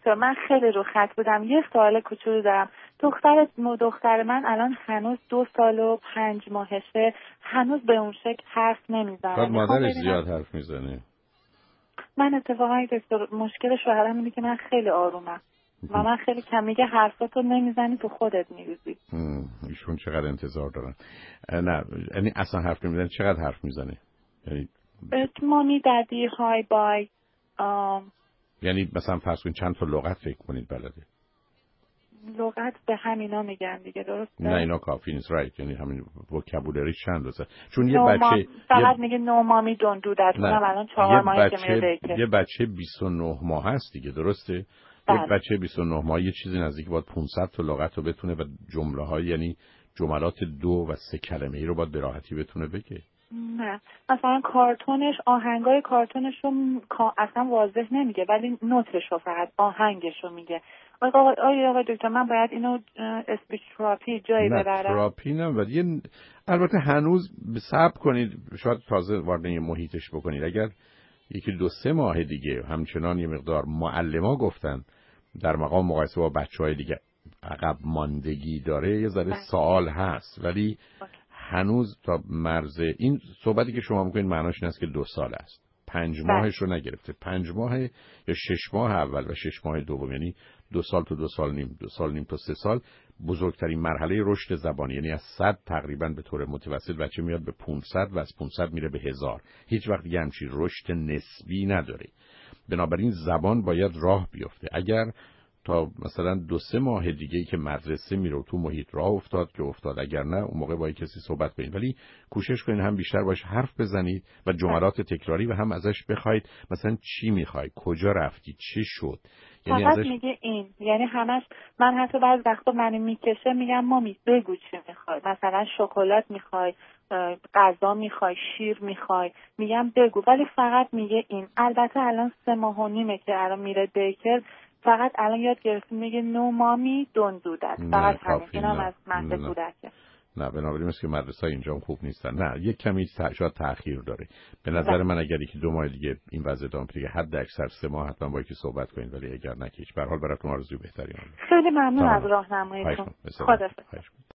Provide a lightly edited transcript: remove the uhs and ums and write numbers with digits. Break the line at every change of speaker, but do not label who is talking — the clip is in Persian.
دکتر من خیلی رو خط بودم. یه سوال کوچولو دارم. دختر من الان هنوز 2 سال و 5 ماهشه، هنوز به اون شکل حرف نمیزنه.
مادرش زیاد حرف میزنه؟
من اتفاقا دکتر مشکل شوهرم اینه که من خیلی آرومم و من خیلی کم میگه حرفاتو نمیزنی تو خودت میریزی.
ایشون چقدر انتظار دارن؟ نه یعنی اصلا حرف نمیزنه. چقدر حرف میزنه؟ یعنی
مامی دادی های بای.
یعنی مثلا فرض کنید چند تا لغت فکر کنید بلده؟
لغت به همینا میگن دیگه، درسته؟
نه اینا کافی نیست. رایت، یعنی همین وکابولری چند روزه. چون یه بچه
فقط میگه نو مامی دون دو دت. اونم الان 4 ماهه که میره دیگه.
یه بچه 29 ماه هست دیگه، درسته؟
بله.
یه بچه 29 ماه یه چیزی نزدیک باید 500 تا لغت رو بتونه و جمله‌های یعنی جملات 2 و 3 کلمه‌ای رو باید به راحتی بتونه بگه.
نه مثلا کارتونش، آهنگای کارتونش رو اصلا واضح نمیگه ولی نوتش رو فقط آهنگش رو میگه. آقا دکتر من باید اینو اسپیچ تراپی جایی ببرم؟
نه تراپی نه، ولی البته هنوز صبر کنید، شاید تازه وارد این محیطش بکنید. اگر 1-2-3 ماه دیگه همچنان یه مقدار معلما گفتن در مقام مقایسه با بچهای دیگه عقب ماندگی داره، یه ذره سوال هست، ولی هنوز تا مرز این صحبتی که شما میکنید معناش این است که 2 سال است. 5 ماهش رو نگرفته. 5 ماه یا 6 ماه اول و 6 ماه دوم، یعنی 2 سال تا 2 سال نیم، 2 سال نیم تا 3 سال بزرگترین مرحله رشد زبانی. یعنی از 100 تقریبا به طور متوسط بچه میاد به 500 و از 500 میره به 1000. هیچ وقت دیگه همچین رشد نسبی نداره. بنابراین زبان باید راه بیفته. اگر تا مثلا 2-3 ماه دیگه که مدرسه میره تو محیط راه افتاد که افتاد، اگر نه اون موقع با کسی صحبت کنید، ولی کوشش کنید هم بیشتر باش حرف بزنید و جملات تکراری و هم ازش بخواید مثلا چی میخوای، کجا رفتی، چی شد.
یعنی ازش میگه این، یعنی همش من حتی بعضی وقتا منو میکشه میگم مامی بگو چی میخوای، مثلا شکلات میخوای، غذا میخوای، شیر میخوای، میگم بگو، ولی فقط میگه این. البته الان 3 ماه و نیمه که الان میره دیکر، فقط الان یاد گرفته میگه نو مامی دون دو دت. فقط همین. اینم از مهد کودکه.
نه بنابراین است که مدرسه اینجا خوب نیستن. نه یک کمی شاید تأخیر داره. به نظر من اگر 1-2 ماه دیگه این وضع ادامه پیدا کنه، حد اکثر 3 ماه حتما باید که صحبت کنید، ولی اگر نه که هیچ. به هر حال براتون آرزوی بهتری.
خیلی ممنون از راهنماییتون. خدا.